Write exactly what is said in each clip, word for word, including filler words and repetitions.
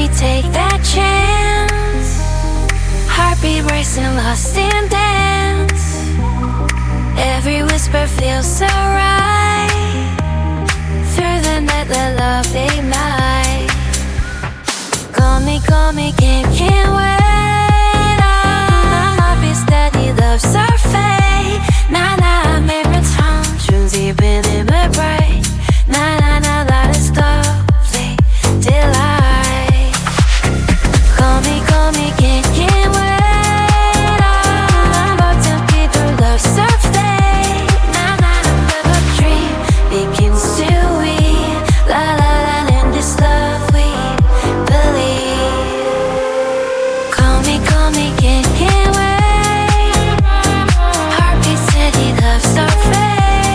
take that chance. Heartbeat racing, lost in dance. Every whisper feels so right. Through the night, let love ignite. Call me, call me, can't, can't wait. Heartbeat steady, love's our fate. Nah, nah, 매일 처음 준비 비는 왜 bright. Nah, nah, nah, that is lovely delight. Call me, call me, can't, can't wait. 버튼 people love surface. Nah, nah, live a dream begins to weave. La la la, in this love we believe. Call me, call me, can't, can't wait. Heartbeat steady, love surface.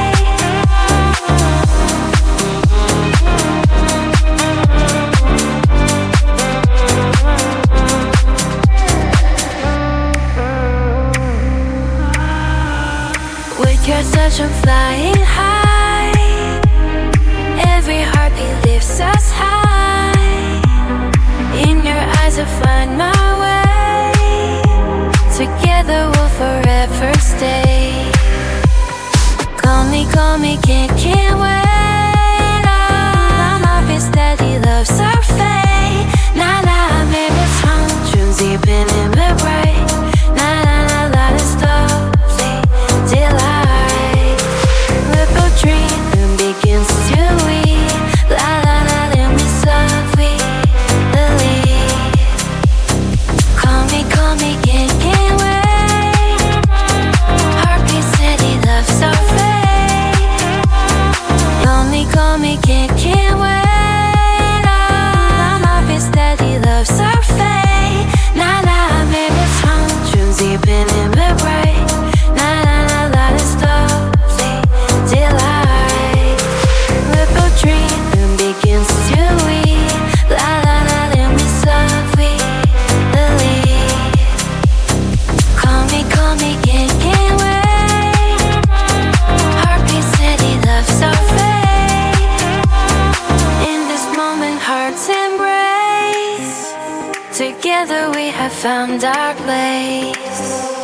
With your touch I'm flying high. Every heartbeat lifts us high. In your eyes I find my way. Together we'll forever stay. Call me, call me, can't, can't wait. I'm heartbeat steady, love's our fate. Nah, nah, 매일 처음 준비 비는 왜 bright. Nah, nah, nah, that is lovely delight. Little dream begins to weave. La la la, in this love we believe. Call me, call me, can't, can't wait. Heartbeat steady, love's our fate. Call me, call me, can't, can't wait. I'm heartbeat steady, love's our fate. Nah, nah, 매일 처음 준비 비는 왜 bright. Nah, nah, nah, that is lovely delight. Little dream begins to weave. La la la, in this love we believe. Call me, call me, can't, can't wait. Heartbeat steady, love's our fate. In this moment, hearts embrace. Together we have found our place.